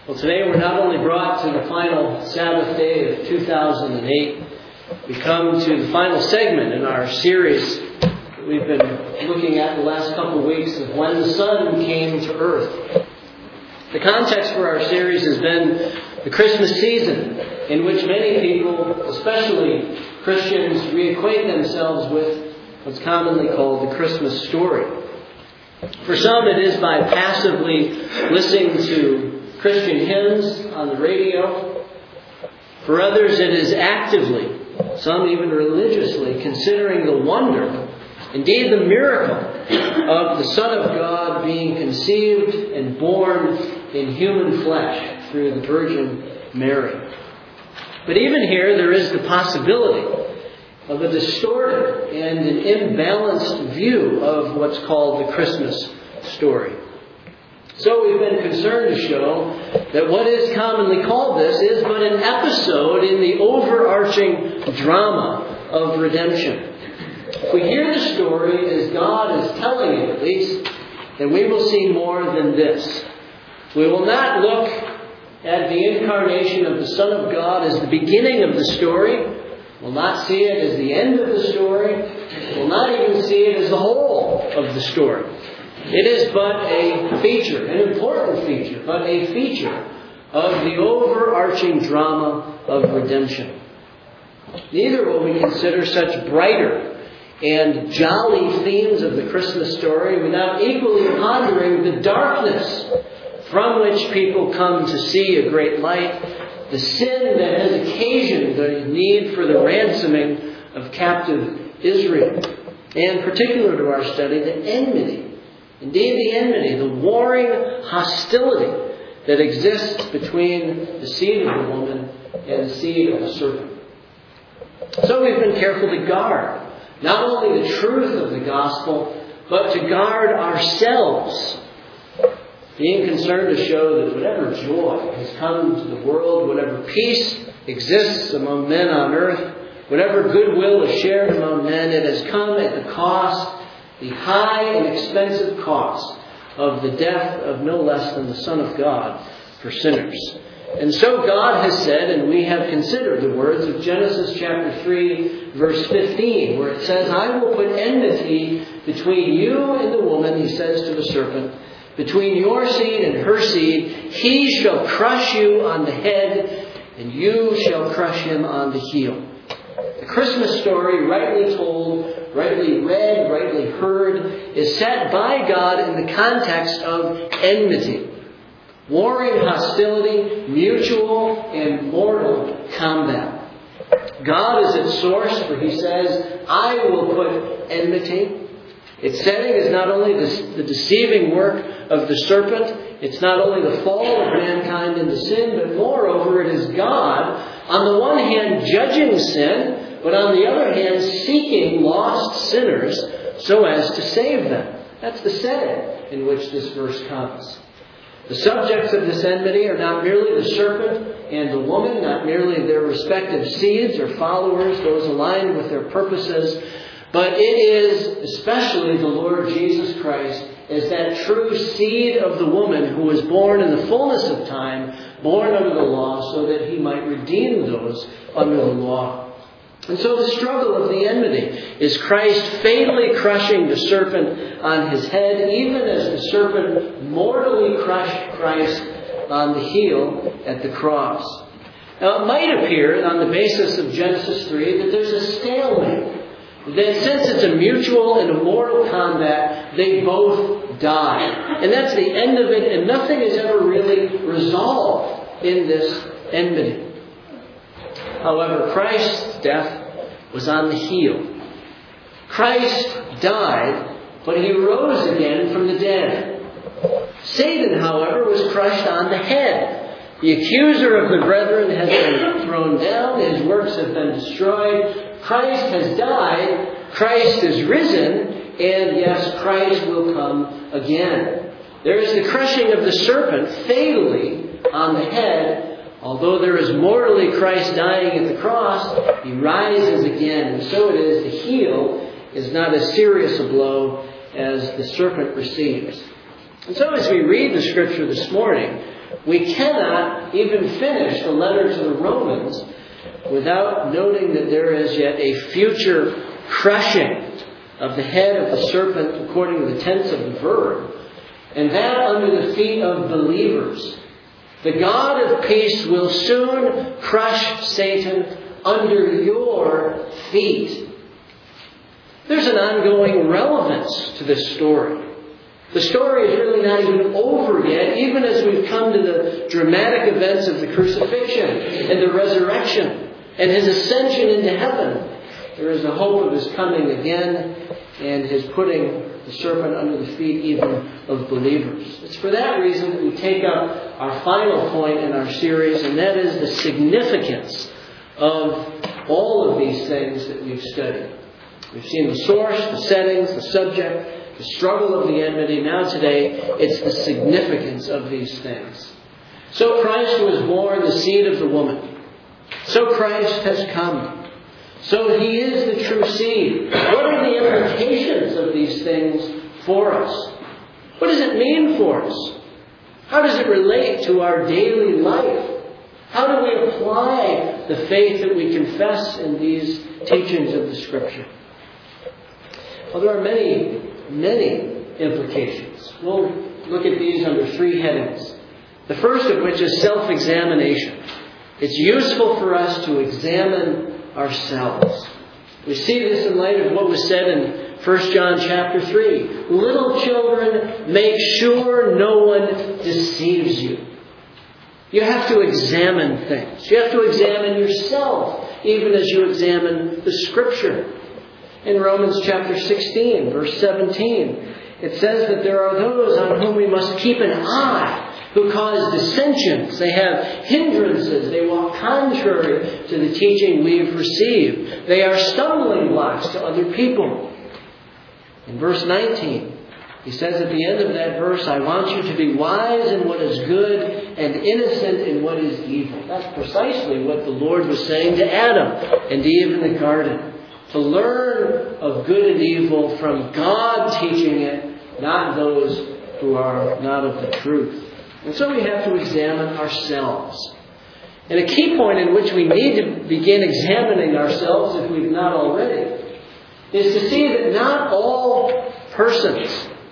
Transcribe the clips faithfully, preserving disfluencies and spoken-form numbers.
Well, today we're not only brought to the final Sabbath day of two thousand eight, we come to the final segment in our series that we've been looking at the last couple of weeks of when the Son came to earth. The context for our series has been the Christmas season, in which many people, especially Christians, reacquaint themselves with what's commonly called the Christmas story. For some, it is by passively listening to Christian hymns on the radio. For others, it is actively, some even religiously, considering the wonder, indeed the miracle, of the Son of God being conceived and born in human flesh through the Virgin Mary. But even here, there is the possibility of a distorted and an imbalanced view of what's called the Christmas story. So we've been concerned to show that what is commonly called this is but an episode in the overarching drama of redemption. If we hear the story as God is telling it at least, then we will see more than this. We will not look at the incarnation of the Son of God as the beginning of the story. We'll not see it as the end of the story. We'll not even see it as the whole of the story. It is but a feature, an important feature, but a feature of the overarching drama of redemption. Neither will we consider such brighter and jolly themes of the Christmas story without equally pondering the darkness from which people come to see a great light, the sin that has occasioned the need for the ransoming of captive Israel, and particular to our study, the enmity. Indeed, the enmity, the warring hostility that exists between the seed of the woman and the seed of the serpent. So we've been careful to guard not only the truth of the gospel, but to guard ourselves, being concerned to show that whatever joy has come to the world, whatever peace exists among men on earth, whatever goodwill is shared among men, it has come at the cost, the high and expensive cost of the death of no less than the Son of God for sinners. And so God has said, and we have considered the words of Genesis chapter three, verse fifteen, where it says, I will put enmity between you and the woman, he says to the serpent, between your seed and her seed. He shall crush you on the head, and you shall crush him on the heel. The Christmas story, rightly told, rightly read, rightly heard, is set by God in the context of enmity, warring hostility, mutual and mortal combat. God is its source, for he says, I will put enmity. Its setting is not only the, the deceiving work of the serpent, it's not only the fall of mankind into sin, but moreover it is God, on the one hand, judging sin, but on the other hand, seeking lost sinners so as to save them. That's the setting in which this verse comes. The subjects of this enmity are not merely the serpent and the woman, not merely their respective seeds or followers, those aligned with their purposes, but it is especially the Lord Jesus Christ as that true seed of the woman who was born in the fullness of time, born under the law, so that he might redeem those under the law. And so the struggle of the enmity is Christ fatally crushing the serpent on his head, even as the serpent mortally crushed Christ on the heel at the cross. Now it might appear on the basis of Genesis three that there's a stalemate. That since it's a mutual and a mortal combat, they both die. And that's the end of it, and nothing is ever really resolved in this enmity. However, Christ's death was on the heel. Christ died, but he rose again from the dead. Satan, however, was crushed on the head. The accuser of the brethren has been thrown down. His works have been destroyed. Christ has died, Christ is risen, and yes, Christ will come again. There is the crushing of the serpent fatally on the head. Although there is mortally Christ dying at the cross, he rises again. And so it is, the heel is not as serious a blow as the serpent receives. And so as we read the scripture this morning, we cannot even finish the letter to the Romans without noting that there is yet a future crushing of the head of the serpent according to the tense of the verb, and that under the feet of believers. The God of peace will soon crush Satan under your feet. There's an ongoing relevance to this story. The story is really not even over yet, even as we've come to the dramatic events of the crucifixion and the resurrection and His ascension into heaven. There is the hope of His coming again and His putting the serpent under the feet even of believers. It's for that reason that we take up our final point in our series, and that is the significance of all of these things that we've studied. We've seen the source, the settings, the subject, the struggle of the enmity. Now today, it's the significance of these things. So Christ was born, the seed of the woman. So Christ has come. So He is the true seed. What are the implications of these things for us? What does it mean for us? How does it relate to our daily life? How do we apply the faith that we confess in these teachings of the Scripture? Well, there are many, many implications. We'll look at these under three headings. The first of which is self-examination. It's useful for us to examine ourselves. We see this in light of what was said in First John chapter three. Little children, make sure no one deceives you. You have to examine things. You have to examine yourself, even as you examine the Scripture. In Romans chapter sixteen, verse seventeen, it says that there are those on whom we must keep an eye, who cause dissensions. They have hindrances. They walk contrary to the teaching we've received. They are stumbling blocks to other people. In verse nineteen, he says at the end of that verse, I want you to be wise in what is good and innocent in what is evil. That's precisely what the Lord was saying to Adam and Eve in the garden. To learn of good and evil from God teaching it, not those who are not of the truth. And so we have to examine ourselves. And a key point in which we need to begin examining ourselves, if we've not already, is to see that not all persons,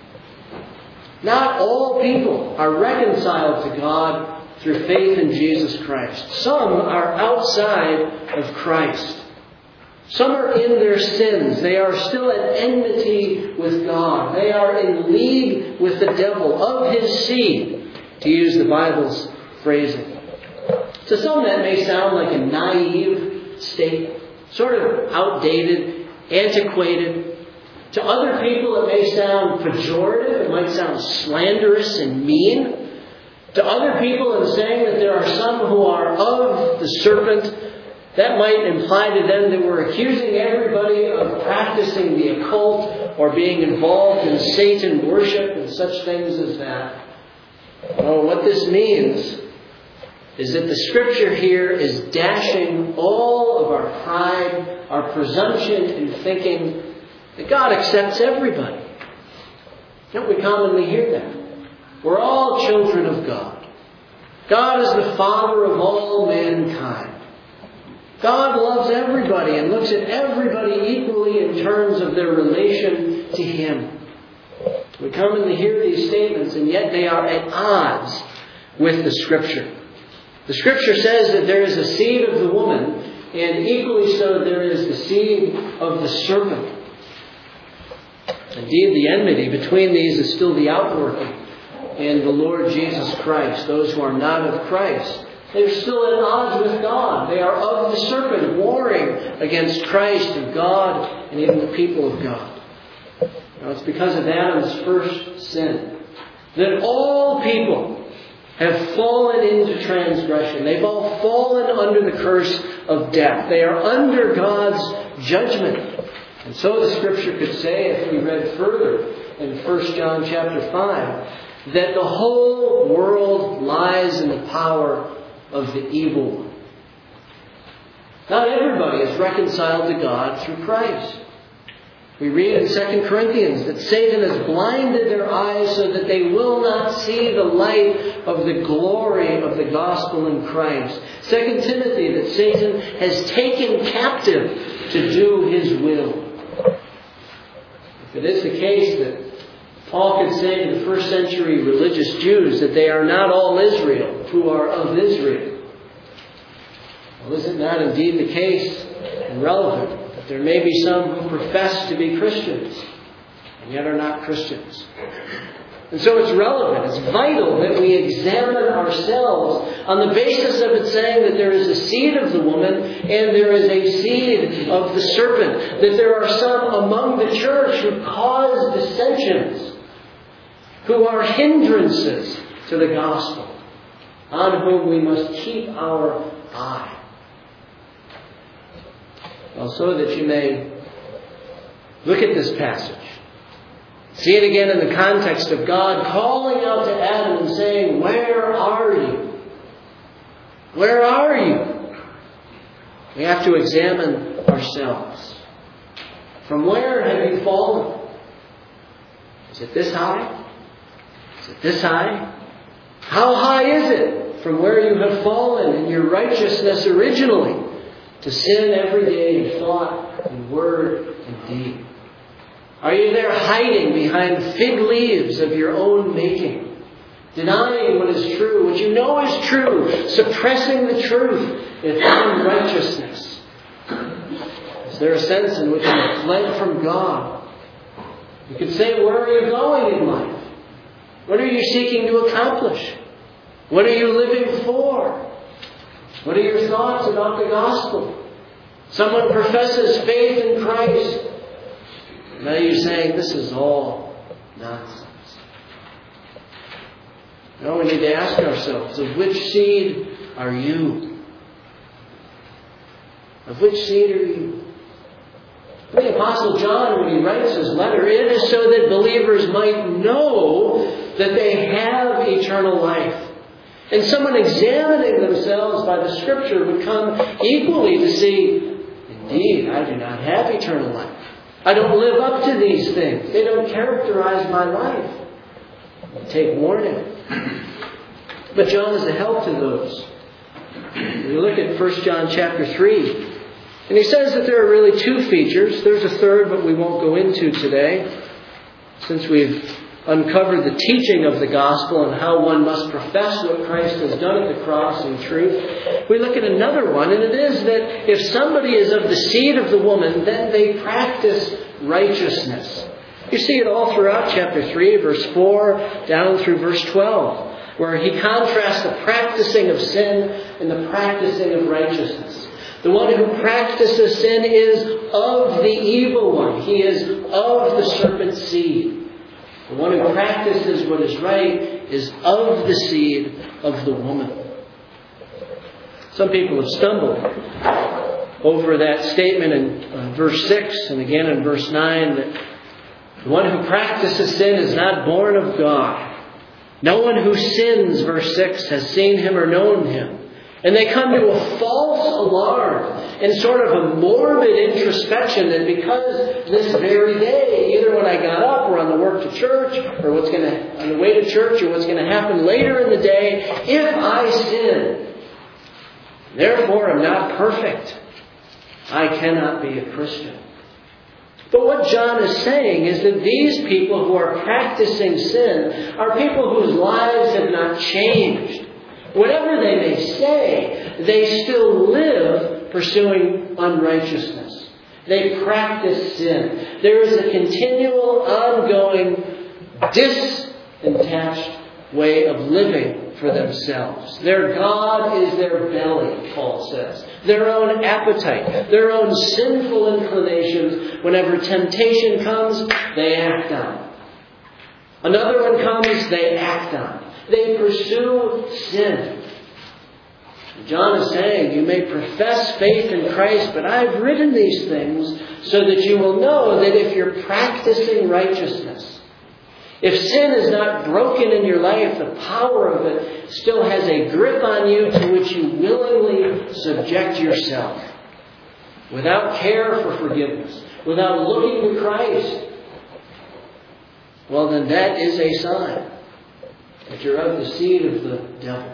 not all people are reconciled to God through faith in Jesus Christ. Some are outside of Christ. Some are in their sins. They are still at enmity with God. They are in league with the devil, of his seed, to use the Bible's phrasing. To some that may sound like a naive statement, sort of outdated, antiquated. To other people it may sound pejorative, it might sound slanderous and mean. To other people, in saying that there are some who are of the serpent, that might imply to them that we're accusing everybody of practicing the occult or being involved in Satan worship and such things as that. Oh, what this means is that the Scripture here is dashing all of our pride, our presumption in thinking that God accepts everybody. Don't we commonly hear that? We're all children of God. God is the Father of all mankind. God loves everybody and looks at everybody equally in terms of their relation to Him. We commonly hear these statements, and yet they are at odds with the Scripture. The Scripture says that there is a seed of the woman, and equally so there is the seed of the serpent. Indeed, the enmity between these is still the outworking in the Lord Jesus Christ. Those who are not of Christ, they're still at odds with God. They are of the serpent, warring against Christ and God and even the people of God. Now, it's because of Adam's first sin that all people have fallen into transgression. They've all fallen under the curse of death. They are under God's judgment. And so the Scripture could say, if we read further in First John chapter five, that the whole world lies in the power of the evil one. Not everybody is reconciled to God through Christ. We read in Second Corinthians that Satan has blinded their eyes so that they will not see the light of the glory of the gospel in Christ. Second Timothy, that Satan has taken captive to do his will. If it is the case that Paul could say to the first century religious Jews that they are not all Israel who are of Israel, well, is it not indeed the case and relevant that there may be some who profess to be Christians and yet are not Christians? And so it's relevant, it's vital that we examine ourselves on the basis of it saying that there is a seed of the woman and there is a seed of the serpent. That there are some among the church who cause dissensions, who are hindrances to the gospel, on whom we must keep our eye. Well, so that you may look at this passage, see it again in the context of God calling out to Adam and saying, "Where are you? Where are you?" We have to examine ourselves. From where have you fallen? Is it this high? Is it this high? How high is it from where you have fallen in your righteousness originally to sin every day in thought and word and deed? Are you there hiding behind fig leaves of your own making, denying what is true, what you know is true, suppressing the truth in unrighteousness? Is there a sense in which you have fled from God? You could say, where are you going in life? What are you seeking to accomplish? What are you living for? What are your thoughts about the gospel? Someone professes faith in Christ. Now you're saying this is all nonsense. No, we need to ask ourselves, of which seed are you? Of which seed are you? The Apostle John, when he writes his letter, it is so that believers might know that they have eternal life. And someone examining themselves by the Scripture would come equally to see, indeed, I do not have eternal life. I don't live up to these things. They don't characterize my life. Take warning. But John is a help to those. We look at First John chapter three. And he says that there are really two features. There's a third, but we won't go into today, since we've uncovered the teaching of the gospel and how one must profess what Christ has done at the cross in truth. We look at another one, and it is that if somebody is of the seed of the woman, then they practice righteousness. You see it all throughout chapter three, verse four, down through verse twelve, where he contrasts the practicing of sin and the practicing of righteousness. The one who practices sin is of the evil one. He is of the serpent's seed. The one who practices what is right is of the seed of the woman. Some people have stumbled over that statement in uh, verse six and again in verse nine, that the one who practices sin is not born of God. No one who sins, verse six, has seen him or known him. And they come to a false alarm and sort of a morbid introspection that because this very day, either when I got up or on the work to church, or what's going to on the way to church, or what's going to happen later in the day, if I sin, therefore I'm not perfect, I cannot be a Christian. But what John is saying is that these people who are practicing sin are people whose lives have not changed. Whatever they may say, they still live pursuing unrighteousness. They practice sin. There is a continual, ongoing, disattached way of living for themselves. Their God is their belly, Paul says. Their own appetite, their own sinful inclinations. Whenever temptation comes, they act on. Another one comes, they act on. They pursue sin. John is saying, you may profess faith in Christ, but I've written these things so that you will know that if you're practicing righteousness, if sin is not broken in your life, the power of it still has a grip on you to which you willingly subject yourself. without care for forgiveness, without looking to Christ, well, then that is a sign that you're of the seed of the devil.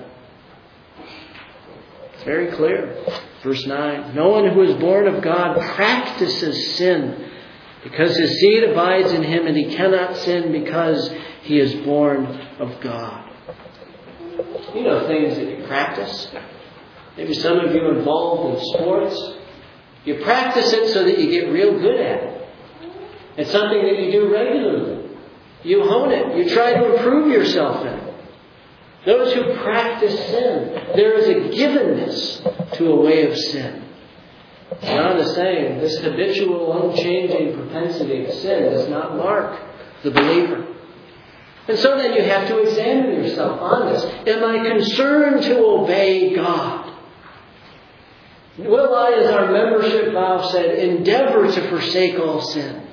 It's very clear. Verse nine, no one who is born of God practices sin, because his seed abides in him, and he cannot sin because he is born of God. You know things that you practice. Maybe some of you involved in sports. You practice it so that you get real good at it. It's something that you do regularly. You hone it. You try to improve yourself in it. Those who practice sin, there is a givenness to a way of sin. John is saying this habitual, unchanging propensity to sin does not mark the believer. And so then you have to examine yourself on this. Am I concerned to obey God? Will I, as our membership vow said, endeavor to forsake all sin?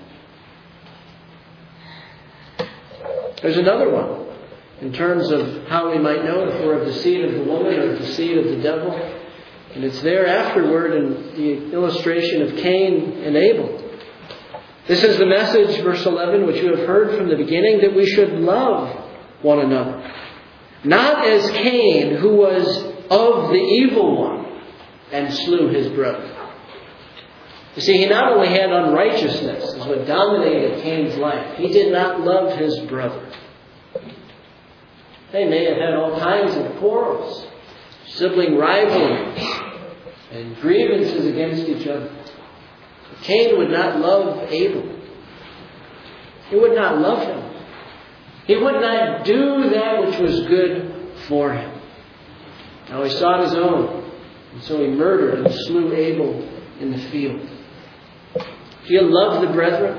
There's another one in terms of how we might know if we're of the seed of the woman or the seed of the devil. And it's there afterward in the illustration of Cain and Abel. This is the message, verse eleven, which you have heard from the beginning, that we should love one another. Not as Cain, who was of the evil one and slew his brother. You see, he not only had unrighteousness as what dominated Cain's life, he did not love his brother. They may have had all kinds of quarrels, sibling rivalries, and grievances against each other. But Cain would not love Abel. He would not love him. He would not do that which was good for him. Now he sought his own, and so he murdered and slew Abel in the field. Do you love the brethren?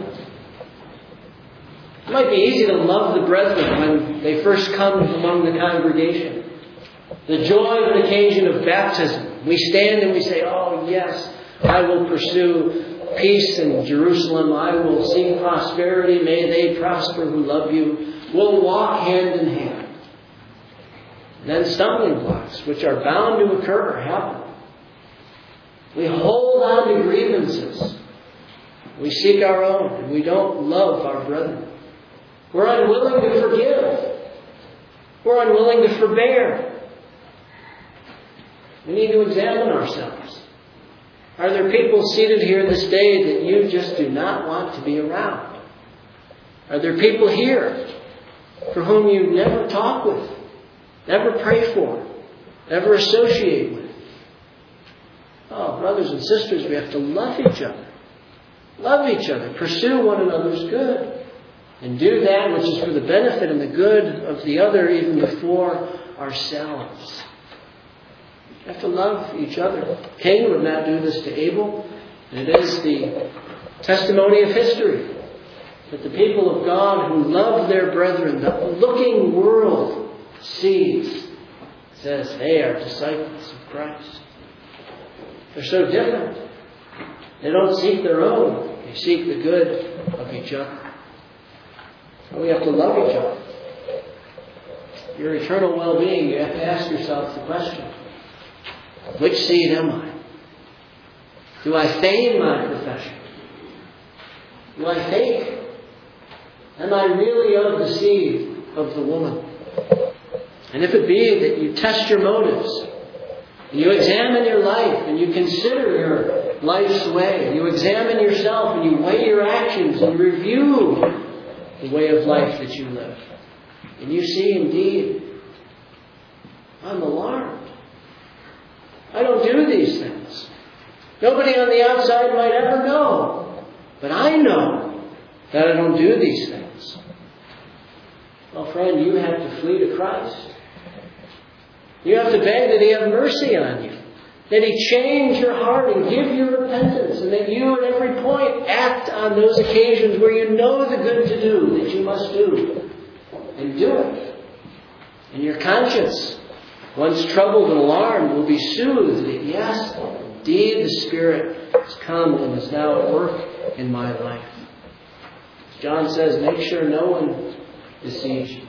It might be easy to love the brethren when they first come among the congregation. The joy of an occasion of baptism. We stand and we say, oh yes, I will pursue peace in Jerusalem. I will seek prosperity. May they prosper who love you. We'll walk hand in hand. And then stumbling blocks, which are bound to occur, happen. We hold on to grievances. We seek our own, and we don't love our brethren. We're unwilling to forgive. We're unwilling to forbear. We need to examine ourselves. Are there people seated here this day that you just do not want to be around? Are there people here for whom you never talk with, never pray for, never associate with? Oh, brothers and sisters, we have to love each other. Love each other. Pursue one another's good. And do that which is for the benefit and the good of the other even before ourselves. We have to love each other. Cain would not do this to Abel. And it is the testimony of history that the people of God who love their brethren, the looking world sees, says they are disciples of Christ. They're so different. They don't seek their own. They seek the good of each other. And we have to love each other. Your eternal well-being, you have to ask yourself the question, which seed am I? Do I feign my profession? Do I fake? Am I really of the seed of the woman? And if it be that you test your motives, and you examine your life, and you consider your life's way, and you examine yourself, and you weigh your actions, and review the way of life that you live, and you see, indeed, I'm alarmed. I don't do these things. Nobody on the outside might ever know, but I know that I don't do these things. Well, friend, you have to flee to Christ. You have to beg that He have mercy on you, that He change your heart and give you repentance, and that you at every point act on those occasions where you know the good to do that you must do, and do it. And your conscience, once troubled and alarmed, will be soothed that yes, indeed the Spirit has come and is now at work in my life. As John says, make sure no one deceives you.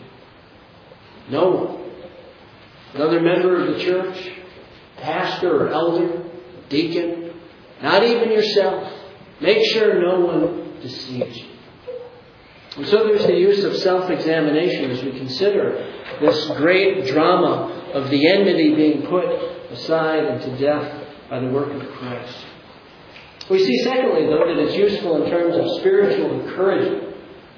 No one. Another member of the church, pastor or elder, deacon, Not even yourself. Make sure no one deceives you. And so there's the use of self-examination as we consider this great drama of the enmity being put aside and to death by the work of Christ. We see, secondly, though, that it's useful in terms of spiritual encouragement.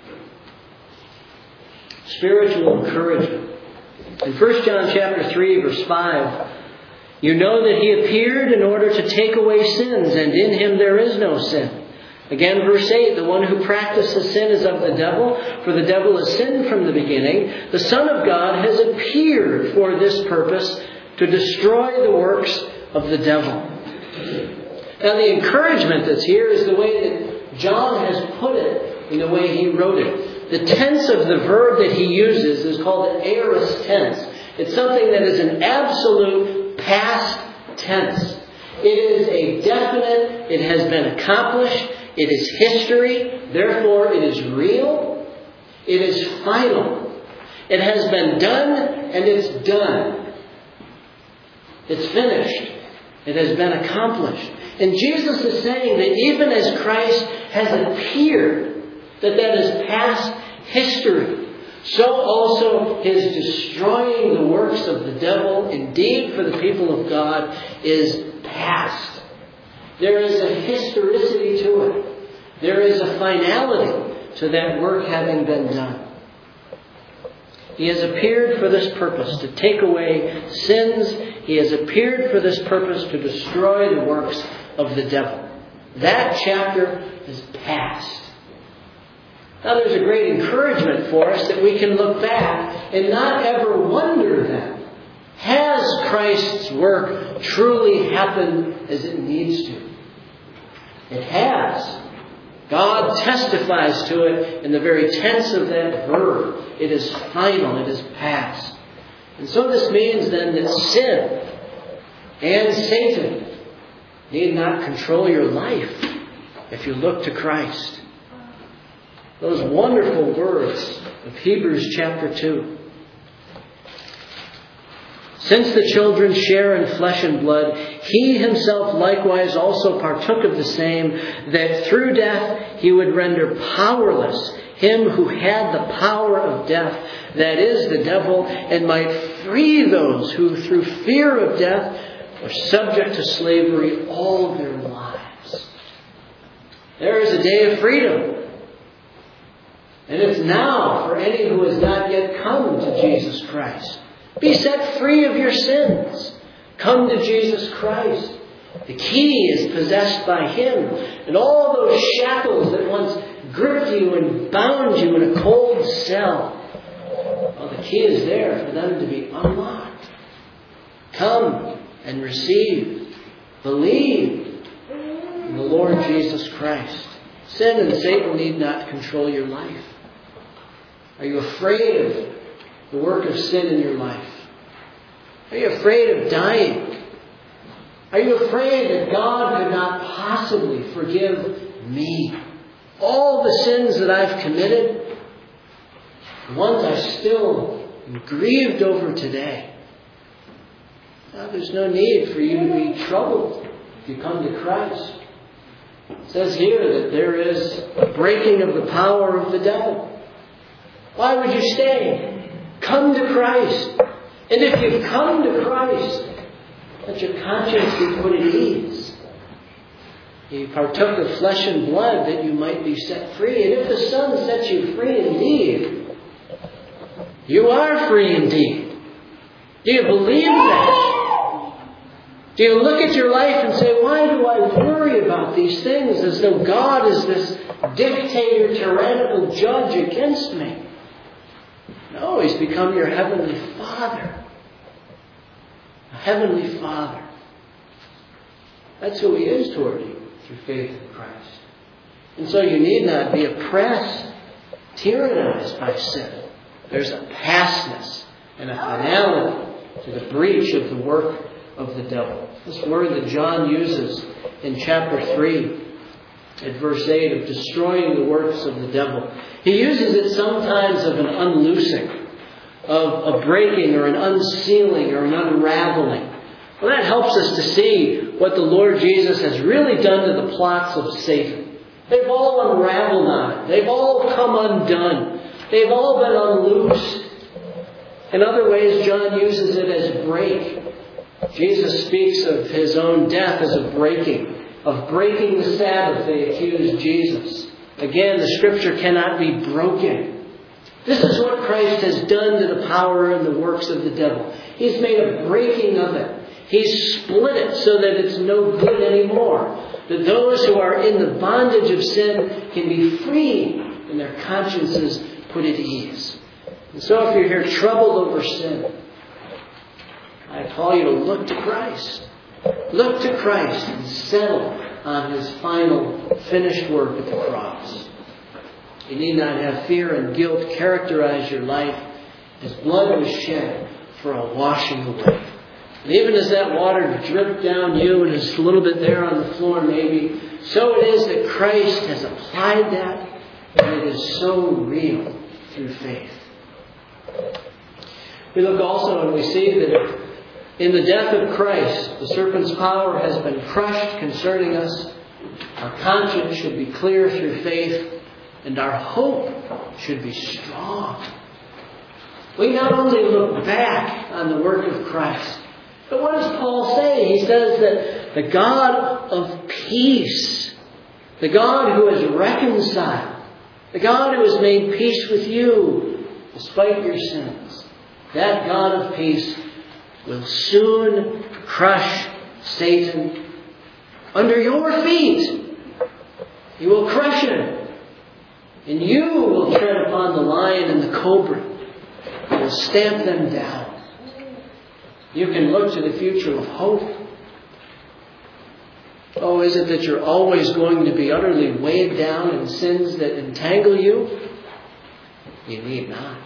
Spiritual encouragement. In First John chapter three, verse five, you know that He appeared in order to take away sins, and in Him there is no sin. Again, verse eight, the one who practices sin is of the devil, for the devil has sinned from the beginning. The Son of God has appeared for this purpose, to destroy the works of the devil. Now, the encouragement that's here is the way that John has put it in the way he wrote it. The tense of the verb that he uses is called the aorist tense. It's something that is an absolute past tense. It is a definite, it has been accomplished, it is history, therefore it is real, it is final. It has been done and it's done. It's finished. It has been accomplished. And Jesus is saying that even as Christ has appeared, that that is past history, so also His destroying the works of the devil, indeed for the people of God, is past. There is a historicity to it. There is a finality to that work having been done. He has appeared for this purpose, to take away sins. He has appeared for this purpose, to destroy the works of the devil. That chapter is past. Now there's a great encouragement for us that we can look back and not ever wonder then, has Christ's work truly happened as it needs to? It has. God testifies to it in the very tense of that verb. It is final. It is past. And so this means then that sin and Satan need not control your life if you look to Christ. Those wonderful words of Hebrews chapter two. Since the children share in flesh and blood, He Himself likewise also partook of the same, that through death He would render powerless him who had the power of death, that is, the devil, and might free those who through fear of death are subject to slavery all their lives. There is a day of freedom. And it's now for any who has not yet come to Jesus Christ. Be set free of your sins. Come to Jesus Christ. The key is possessed by Him. And all those shackles that once gripped you and bound you in a cold cell, well, the key is there for them to be unlocked. Come and receive. Believe in the Lord Jesus Christ. Sin and Satan need not control your life. Are you afraid of the work of sin in your life? Are you afraid of dying? Are you afraid that God could not possibly forgive me? All the sins that I've committed, the ones I still am grieved over today. Now, there's no need for you to be troubled if you come to Christ. It says here that there is a breaking of the power of the devil. Why would you stay? Come to Christ. And if you've come to Christ, let your conscience be put at ease. You partook of flesh and blood that you might be set free. And if the Son sets you free indeed, you are free indeed. Do you believe that? Do you look at your life and say, why do I worry about these things as though God is this dictator, tyrannical judge against me? No, He's become your Heavenly Father. A Heavenly Father. That's who He is toward you through faith in Christ. And so you need not be oppressed, tyrannized by sin. There's a pastness and a finality to the breach of the work of the devil. This word that John uses in chapter three, at verse eight, of destroying the works of the devil. He uses it sometimes of an unloosing, of a breaking or an unsealing or an unraveling. Well, that helps us to see what the Lord Jesus has really done to the plots of Satan. They've all unraveled on it. They've all come undone. They've all been unloosed. In other ways, John uses it as a break. Jesus speaks of his own death as a breaking. Of breaking the Sabbath, they accuse Jesus. Again, the Scripture cannot be broken. This is what Christ has done to the power and the works of the devil. He's made a breaking of it. He's split it so that it's no good anymore. That those who are in the bondage of sin can be free and their consciences put at ease. And so if you're here troubled over sin, I call you to look to Christ. Look to Christ and settle on His final finished work at the cross. You need not have fear and guilt characterize your life. His blood was shed for a washing away. And even as that water dripped down you and is a little bit there on the floor maybe, so it is that Christ has applied that, and it is so real through faith. We look also and we see that in the death of Christ, the serpent's power has been crushed concerning us. Our conscience should be clear through faith, and our hope should be strong. We not only look back on the work of Christ, but what does Paul say? He says that the God of peace, the God who has reconciled, the God who has made peace with you despite your sins, that God of peace will soon crush Satan under your feet. He will crush him. And you will tread upon the lion and the cobra. You will stamp them down. You can look to the future with hope. Oh, is it that you're always going to be utterly weighed down in sins that entangle you? You need not.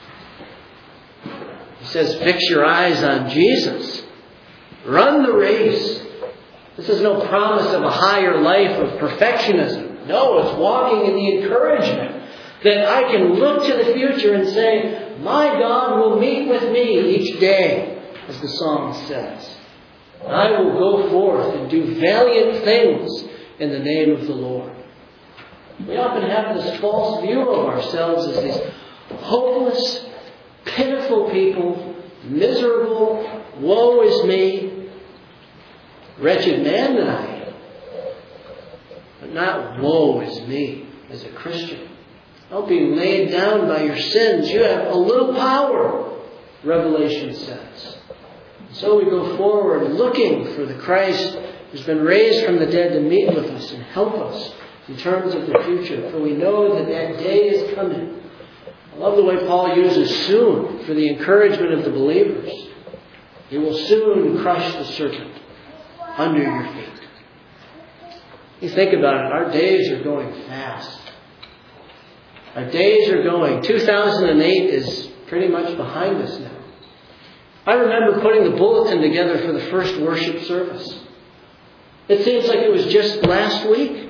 He says, fix your eyes on Jesus. Run the race. This is no promise of a higher life of perfectionism. No, it's walking in the encouragement that I can look to the future and say, my God will meet with me each day, as the psalmist says. I will go forth and do valiant things in the name of the Lord. We often have this false view of ourselves as these hopeless, pitiful people, miserable, woe is me, wretched man that I am. But not woe is me as a Christian. Don't be laid down by your sins. You have a little power, Revelation says. So we go forward looking for the Christ who's been raised from the dead to meet with us and help us in terms of the future. For we know that that day is coming. I love the way Paul uses soon for the encouragement of the believers. He will soon crush the serpent under your feet. You think about it, our days are going fast. Our days are going. two thousand eight is pretty much behind us now. I remember putting the bulletin together for the first worship service. It seems like it was just last week.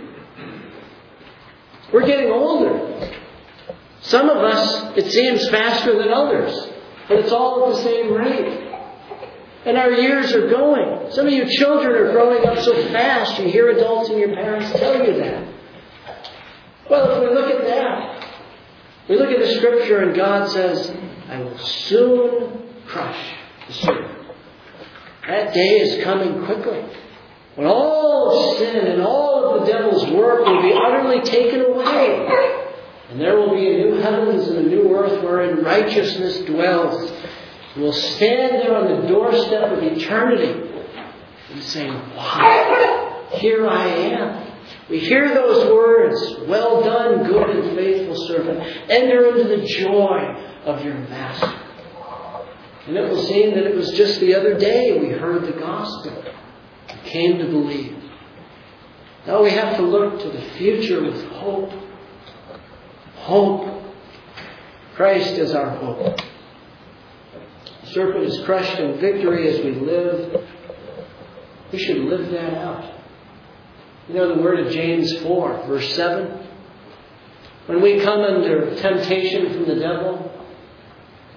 We're getting older. Some of us, it seems faster than others, but it's all at the same rate. And our years are going. Some of you children are growing up so fast, you hear adults and your parents tell you that. Well, if we look at that, we look at the Scripture and God says, I will soon crush the serpent. That day is coming quickly. When all sin and all of the devil's work will be utterly taken away. And there will be a new heavens and a new earth wherein righteousness dwells. We'll stand there on the doorstep of eternity and say, wow, here I am. We hear those words, well done, good and faithful servant. Enter into the joy of your master. And it will seem that it was just the other day we heard the gospel and came to believe. Now we have to look to the future with hope. Hope. Christ is our hope. The serpent is crushed in victory as we live. We should live that out. You know the word of James four, verse seven? When we come under temptation from the devil,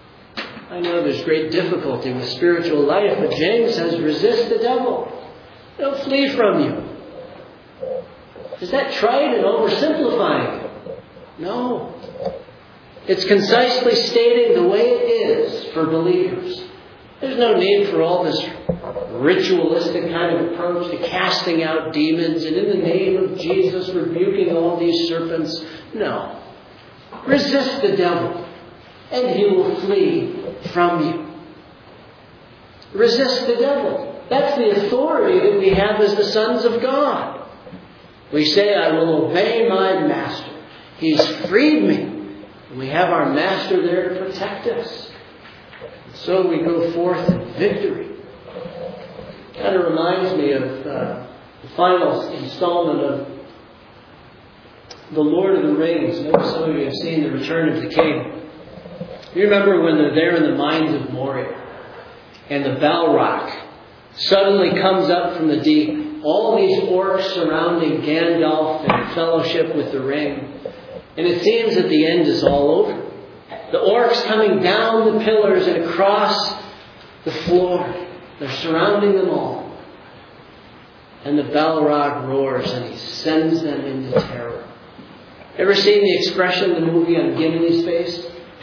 I know there's great difficulty with spiritual life, but James says, resist the devil They'll flee from you. Is that trite and oversimplifying? No. It's concisely stating the way it is for believers. There's no need for all this ritualistic kind of approach to casting out demons and in the name of Jesus rebuking all these serpents. No. Resist the devil and he will flee from you. Resist the devil. That's the authority that we have as the sons of God. We say, I will obey my master. He's freed me. And we have our master there to protect us. And so we go forth in victory. Kind of reminds me of uh, the final installment of The Lord of the Rings. Maybe some of you have seen The Return of the King. You remember when they're there in the mines of Moria and the Balrog suddenly comes up from the deep. All these orcs surrounding Gandalf and fellowship with the ring. And it seems that the end is all over. The orcs coming down the pillars and across the floor. They're surrounding them all. And the Balrog roars and he sends them into terror. Ever seen the expression in the movie on Gimli's face?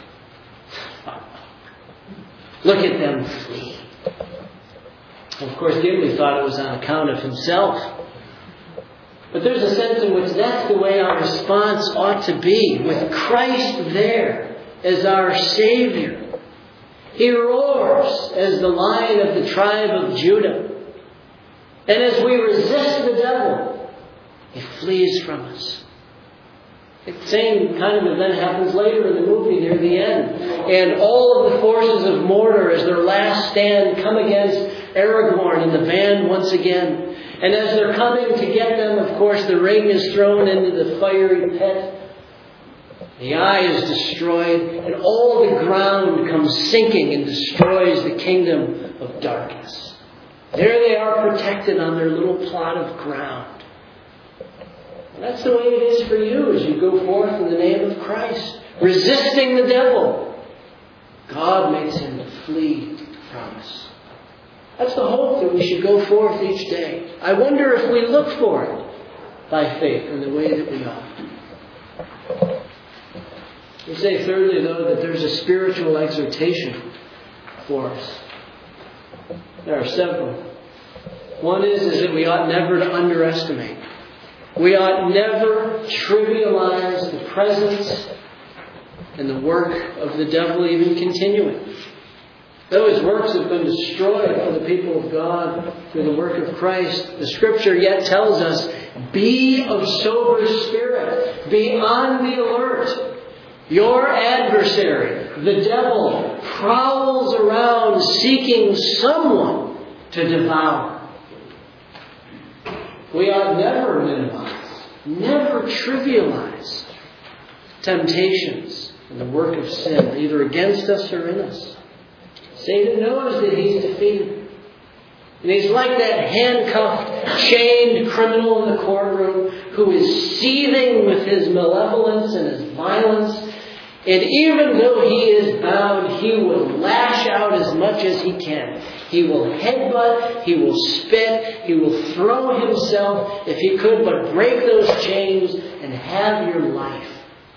Look at them flee. Of course, Gimli thought it was on account of himself. But there's a sense in which that's the way our response ought to be. With Christ there as our Savior. He roars as the Lion of the tribe of Judah. And as we resist the devil, he flees from us. The same kind of event happens later in the movie near the end. And all of the forces of Mordor, as their last stand, come against Aragorn and the band once again. And as they're coming to get them, of course, the ring is thrown into the fiery pit. The eye is destroyed, and all the ground comes sinking and destroys the kingdom of darkness. There they are protected on their little plot of ground. And that's the way it is for you as you go forth in the name of Christ. Resisting the devil. God makes him flee from us. That's the hope that we should go forth each day. I wonder if we look for it by faith in the way that we ought. We say thirdly, though, that there's a spiritual exhortation for us. There are several. One is, is that we ought never to underestimate. We ought never trivialize the presence and the work of the devil even continuing. Though his works have been destroyed for the people of God through the work of Christ, the Scripture yet tells us, be of sober spirit. Be on the alert. Your adversary, the devil, prowls around seeking someone to devour. We ought never minimize, never trivialize temptations and the work of sin, either against us or in us. Satan knows that he's defeated. And he's like that handcuffed, chained criminal in the courtroom who is seething with his malevolence and his violence. And even though he is bound, he will lash out as much as he can. He will headbutt, he will spit, he will throw himself, if he could, but break those chains and have your life.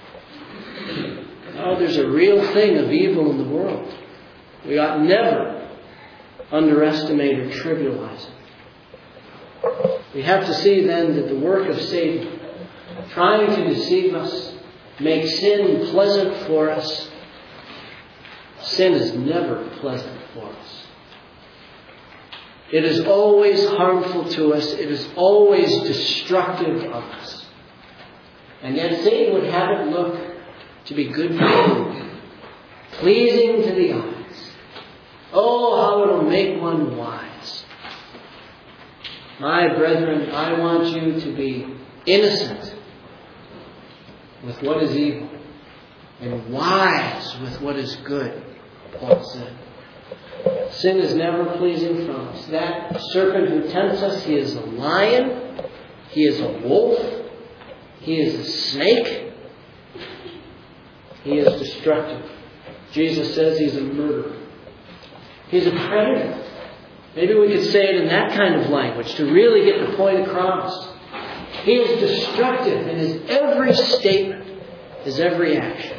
Oh, there's a real thing of evil in the world. We ought never underestimate or trivialize it. We have to see then that the work of Satan, trying to deceive us, make sin pleasant for us. Sin is never pleasant for us. It is always harmful to us. It is always destructive of us. And yet Satan would have it look to be good food, pleasing to the eyes. Oh, how it will make one wise. My brethren, I want you to be innocent with what is evil and wise with what is good, Paul said. Sin is never pleasing from us. That serpent who tempts us, he is a lion, he is a wolf, he is a snake, he is destructive. Jesus says he's a murderer. He's a predator. Maybe we could say it in that kind of language to really get the point across. He is destructive in his every statement, his every action.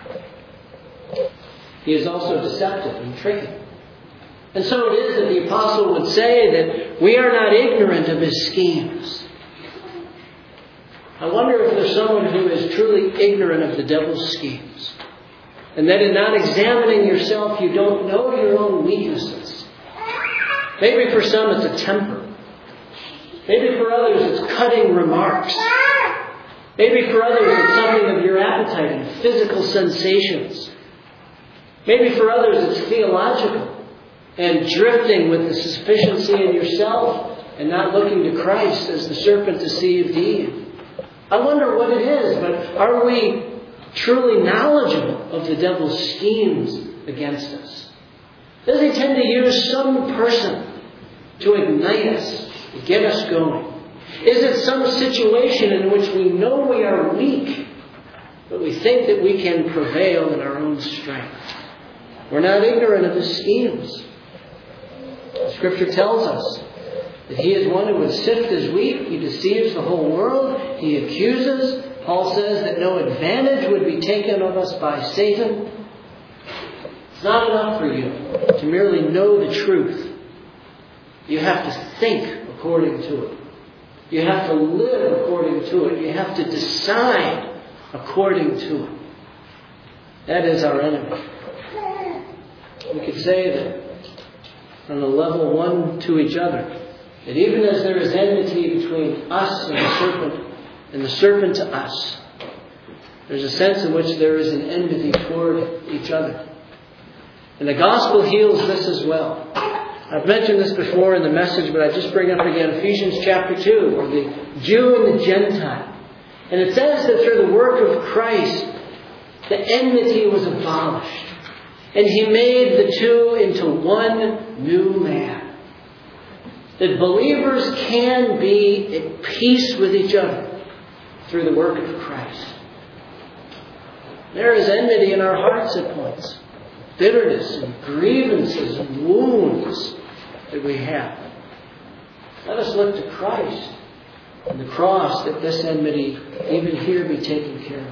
He is also deceptive and tricky. And so it is that the apostle would say that we are not ignorant of his schemes. I wonder if there's someone who is truly ignorant of the devil's schemes. And that in not examining yourself, you don't know your own weaknesses. Maybe for some it's a temper. Maybe for others it's cutting remarks. Maybe for others it's something of your appetite and physical sensations. Maybe for others it's theological and drifting with the sufficiency in yourself and not looking to Christ as the serpent deceived Eve. I wonder what it is, but are we truly knowledgeable of the devil's schemes against us? Does he tend to use some person to ignite us, to get us going? Is it some situation in which we know we are weak, but we think that we can prevail in our own strength? We're not ignorant of his schemes. Scripture tells us that he is one who would sift as wheat. He deceives the whole world. He accuses. Paul says that no advantage would be taken of us by Satan. It's not enough for you to merely know the truth. You have to think according to it. You have to live according to it. You have to decide according to it. That is our enemy. We could say that on a level one to each other, that even as there is enmity between us and the serpent, and the serpent to us, there's a sense in which there is an enmity toward each other. And the gospel heals this as well. I've mentioned this before in the message, but I just bring up again Ephesians chapter two, or the Jew and the Gentile. And it says that through the work of Christ, the enmity was abolished. And he made the two into one new man. That believers can be at peace with each other through the work of Christ. There is enmity in our hearts at points. Bitterness and grievances and wounds that we have. Let us look to Christ and the cross that this enmity even here be taken care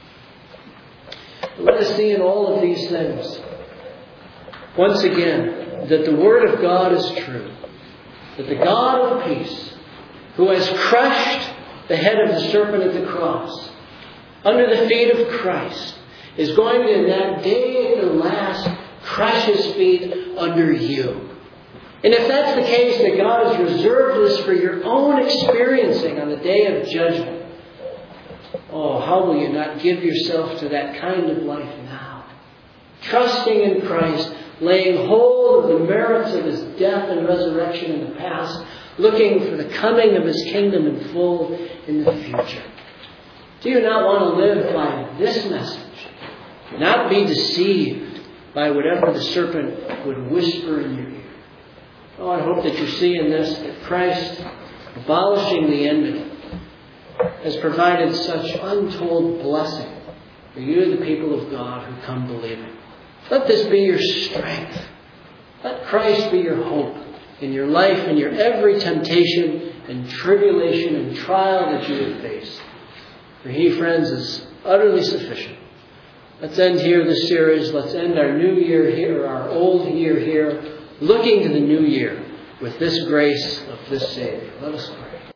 of. Let us see in all of these things, once again, that the Word of God is true. That the God of peace, who has crushed the head of the serpent at the cross, under the feet of Christ, is going to, in that day at the last, crush his feet under you. And if that's the case, that God has reserved this for your own experiencing on the day of judgment, oh, how will you not give yourself to that kind of life now? Trusting in Christ, laying hold of the merits of his death and resurrection in the past, looking for the coming of his kingdom in full in the future. Do you not want to live by this message? Not be deceived by whatever the serpent would whisper in your ear. Oh, I hope that you see in this that Christ, abolishing the enmity, has provided such untold blessing for you, the people of God who come believing. Let this be your strength. Let Christ be your hope in your life and your every temptation and tribulation and trial that you would face. For he, friends, is utterly sufficient. Let's end here this series. Let's end our new year here, our old year here, looking to the new year with this grace of this Savior. Let us pray.